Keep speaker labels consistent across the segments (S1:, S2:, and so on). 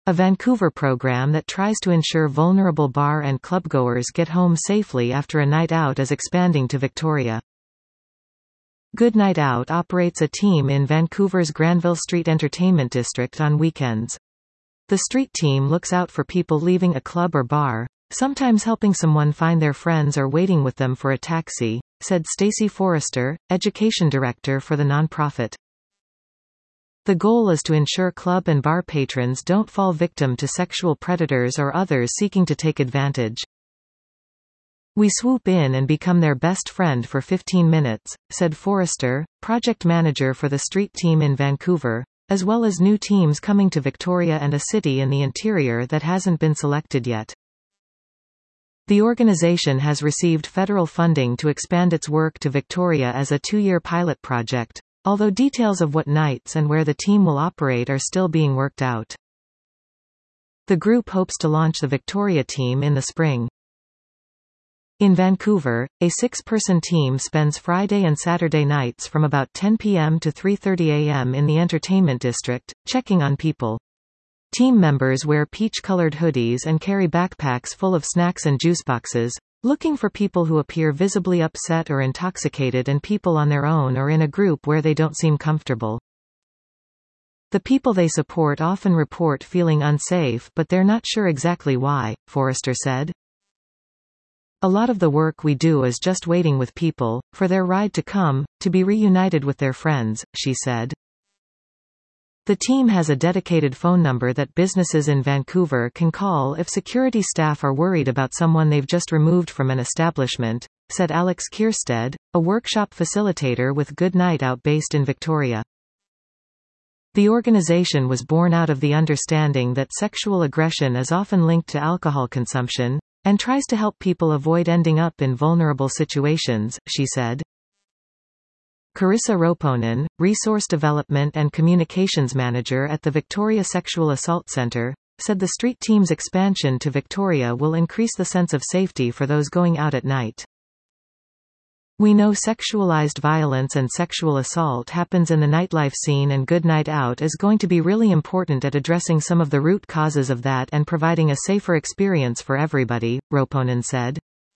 S1: a Vancouver program that tries to ensure vulnerable bar and clubgoers get home safely after a night out, is expanding to Victoria. Good Night Out operates a team in Vancouver's Granville Street Entertainment District on weekends. The street team looks out for people leaving a club or bar, sometimes helping someone find their friends or waiting with them for a taxi, said Stacey Forrester, education director for the nonprofit. The goal is to ensure club and bar patrons don't fall victim to sexual predators or others seeking to take advantage. We swoop in and become their best friend for 15 minutes, said Forrester, project manager for the street team in Vancouver, as well as new teams coming to Victoria and a city in the interior that hasn't been selected yet. The organization has received federal funding to expand its work to Victoria as a 2-year pilot project, although details of what nights and where the team will operate are still being worked out. The group hopes to launch the Victoria team in the spring. In Vancouver, a 6-person team spends Friday and Saturday nights from about 10 p.m. to 3:30 a.m. in the entertainment district, checking on people. Team members wear peach-colored hoodies and carry backpacks full of snacks and juice boxes, looking for people who appear visibly upset or intoxicated and people on their own or in a group where they don't seem comfortable. The people they support often report feeling unsafe, but they're not sure exactly why, Forrester said. A lot of the work we do is just waiting with people, for their ride to come, to be reunited with their friends, she said. The team has a dedicated phone number that businesses in Vancouver can call if security staff are worried about someone they've just removed from an establishment, said Alex Kierstead, a workshop facilitator with Good Night Out based in Victoria. The organization was born out of the understanding that sexual aggression is often linked to alcohol consumption, and tries to help people avoid ending up in vulnerable situations, she said. Carissa Roponen, Resource Development and Communications Manager at the Victoria Sexual Assault Centre, said the street team's expansion to Victoria will increase the sense of safety for those going out at night. We know sexualized violence and sexual assault happens in the nightlife scene, and Good Night Out is going to be really important at addressing some of the root causes of that and providing a safer experience for everybody, Roponen said.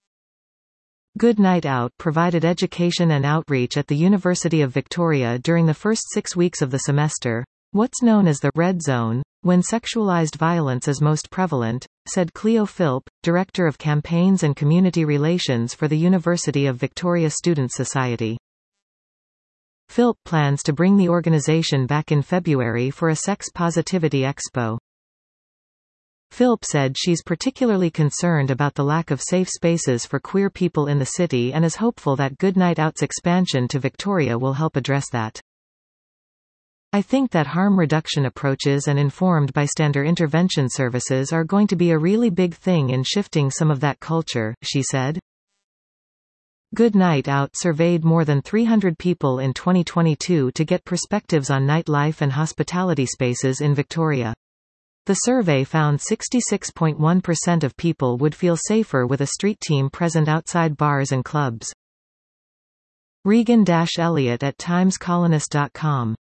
S1: Good Night Out provided education and outreach at the University of Victoria during the first 6 weeks of the semester, what's known as the red zone, when sexualized violence is most prevalent, said Cleo Philp, Director of Campaigns and Community Relations for the University of Victoria Students' Society. Philp plans to bring the organization back in February for a Sex Positivity Expo. Philp said she's particularly concerned about the lack of safe spaces for queer people in the city and is hopeful that Good Night Out's expansion to Victoria will help address that. I think that harm reduction approaches and informed bystander intervention services are going to be a really big thing in shifting some of that culture, she said. Good Night Out surveyed more than 300 people in 2022 to get perspectives on nightlife and hospitality spaces in Victoria. The survey found 66.1% of people would feel safer with a street team present outside bars and clubs. Regan-Elliott at timescolonist.com